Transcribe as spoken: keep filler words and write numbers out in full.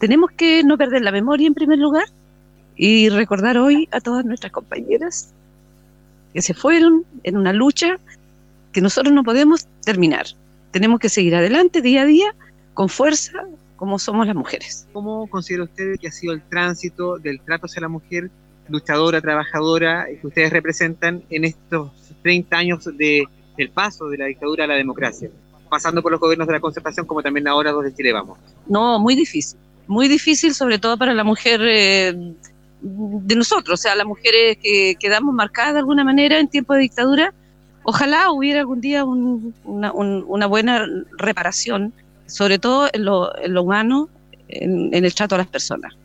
tenemos que no perder la memoria en primer lugar y recordar hoy a todas nuestras compañeras que se fueron en una lucha que nosotros no podemos terminar. Tenemos que seguir adelante día a día con fuerza, como somos las mujeres. ¿Cómo considera usted que ha sido el tránsito del trato hacia la mujer luchadora, trabajadora, que ustedes representan en estos treinta años de, del paso de la dictadura a la democracia, pasando por los gobiernos de la Concertación como también ahora los de Chile Vamos? No, muy difícil, muy difícil, sobre todo para la mujer eh, de nosotros, o sea, las mujeres que quedamos marcadas de alguna manera en tiempo de dictadura. Ojalá hubiera algún día un, una, un, una buena reparación, sobre todo en lo, en lo humano, en, en el trato a las personas.